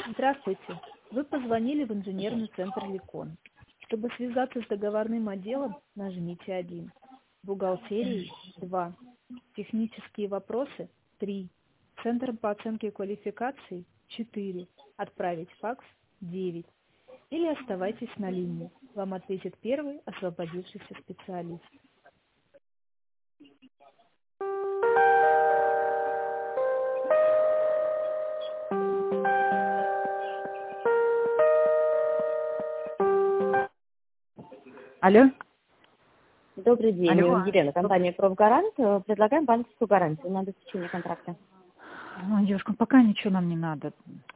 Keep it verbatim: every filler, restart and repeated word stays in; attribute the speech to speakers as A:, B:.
A: Здравствуйте. Вы позвонили в инженерный центр Ликон. Чтобы связаться с договорным отделом, нажмите один. Бухгалтерией два. Технические вопросы три. Центром по оценке квалификаций четыре. Отправить факс девять. Или оставайтесь на линии. Вам ответит первый освободившийся специалист.
B: Алло.
C: Добрый день,
B: Алло.
C: Елена, компания «Профгарант». Предлагаем банковскую гарантию на обеспечение контракта.
B: Ну, девушка, пока ничего нам не надо.